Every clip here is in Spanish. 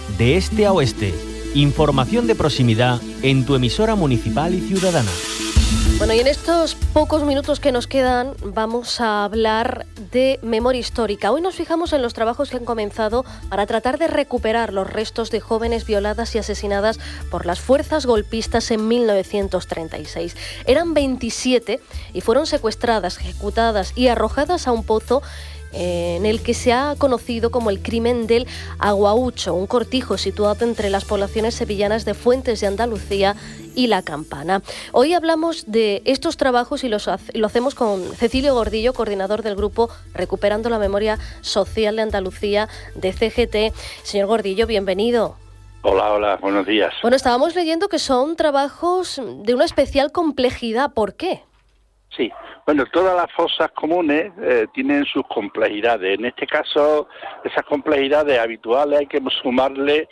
de este a oeste. Información de proximidad en tu emisora municipal y ciudadana. Bueno, y en estos pocos minutos que nos quedan vamos a hablar de memoria histórica. Hoy nos fijamos en los trabajos que han comenzado para tratar de recuperar los restos de jóvenes violadas y asesinadas por las fuerzas golpistas en 1936. Eran 27 y fueron secuestradas, ejecutadas y arrojadas a un pozo en el que se ha conocido como el crimen del Aguaucho, un cortijo situado entre las poblaciones sevillanas de Fuentes de Andalucía y La Campana. Hoy hablamos de estos trabajos y lo hacemos con Cecilio Gordillo, coordinador del grupo Recuperando la Memoria Social de Andalucía de CGT. Señor Gordillo, bienvenido. Hola, buenos días. Bueno, estábamos leyendo que son trabajos de una especial complejidad. ¿Por qué? Sí, bueno, todas las fosas comunes tienen sus complejidades. En este caso, esas complejidades habituales hay que sumarle,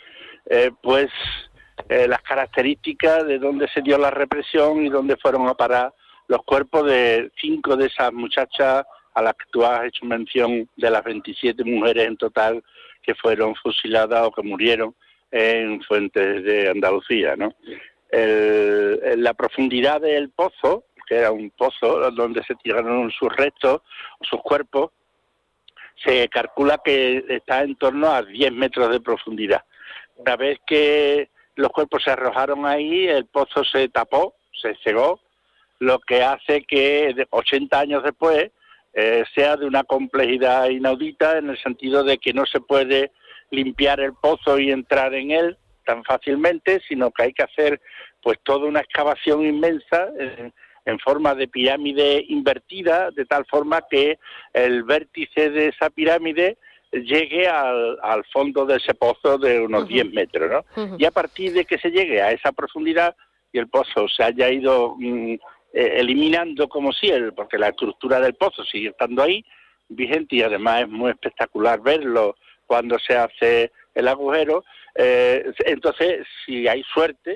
las características de dónde se dio la represión y dónde fueron a parar los cuerpos de 5 de esas muchachas a las que tú has hecho mención, de las 27 mujeres en total que fueron fusiladas o que murieron en Fuentes de Andalucía, ¿no? La profundidad del pozo, que era un pozo donde se tiraron sus restos, sus cuerpos, se calcula que está en torno a 10 metros de profundidad. Una vez que los cuerpos se arrojaron ahí, el pozo se tapó, se cegó, lo que hace que 80 años después sea de una complejidad inaudita, en el sentido de que no se puede limpiar el pozo y entrar en él tan fácilmente, sino que hay que hacer pues toda una excavación inmensa en forma de pirámide invertida, de tal forma que el vértice de esa pirámide llegue al fondo de ese pozo de unos 10 metros, ¿no? Y a partir de que se llegue a esa profundidad y el pozo se haya ido eliminando como si porque la estructura del pozo sigue estando ahí, vigente, y además es muy espectacular verlo cuando se hace el agujero, entonces si hay suerte,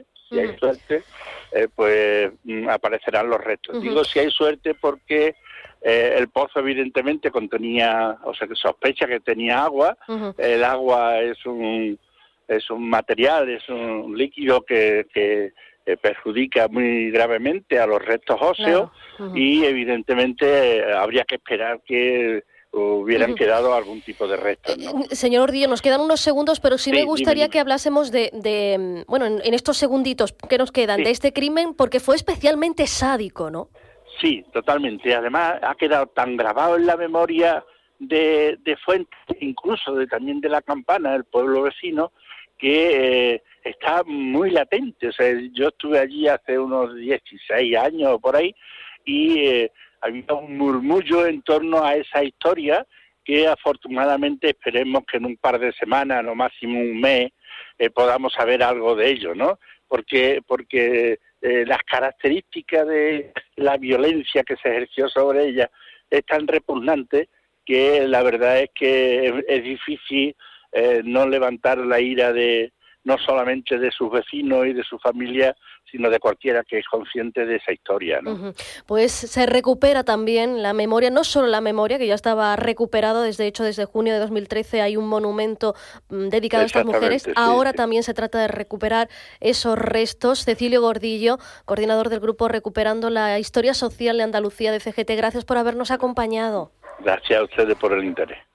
aparecerán los restos. Digo si hay suerte porque el pozo evidentemente contenía, o sea que sospecha que tenía agua. El agua es un material, es un líquido que perjudica muy gravemente a los restos óseos, y evidentemente habría que esperar que hubieran quedado algún tipo de restos, ¿no? Señor Gordillo, nos quedan unos segundos, pero sí me gustaría dime. que hablásemos en estos segunditos que nos quedan, de este crimen, porque fue especialmente sádico, ¿no? Sí, totalmente. Además, ha quedado tan grabado en la memoria de Fuentes, incluso también de La Campana, el pueblo vecino, que está muy latente. O sea, yo estuve allí hace unos 16 años o por ahí, y había un murmullo en torno a esa historia que afortunadamente esperemos que en un par de semanas, no máximo un mes, podamos saber algo de ello, ¿no? Porque las características de la violencia que se ejerció sobre ella es tan repugnante que la verdad es que es difícil no levantar la ira no solamente de sus vecinos y de su familia, sino de cualquiera que es consciente de esa historia, ¿no? Pues se recupera también la memoria, no solo la memoria, que ya estaba recuperado, desde junio de 2013 hay un monumento dedicado a estas mujeres. Ahora también se trata de recuperar esos restos. Cecilio Gordillo, coordinador del grupo Recuperando la Historia Social de Andalucía de CGT, gracias por habernos acompañado. Gracias a ustedes por el interés.